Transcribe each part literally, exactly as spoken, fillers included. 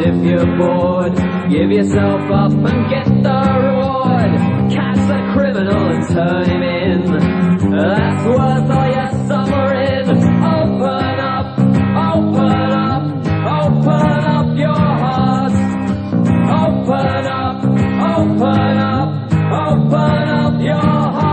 if you're bored, give yourself up and get the reward. Catch the criminal and turn him in. That's worth all your suffering. Open up, open up, open up your heart. Open up, open up, open up your heart.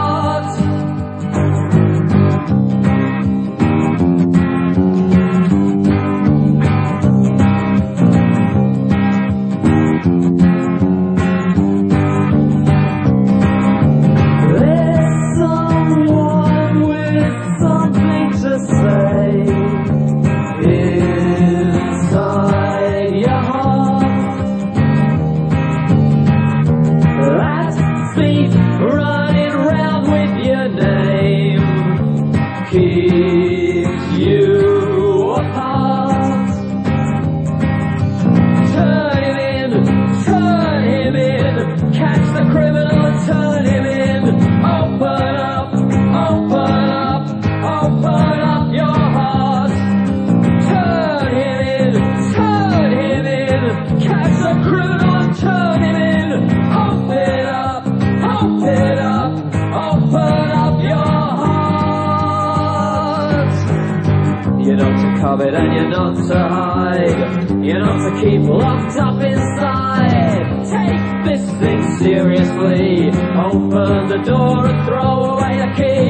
And you're not to hide, you're not to keep locked up inside. Take this thing seriously, open the door and throw away the key.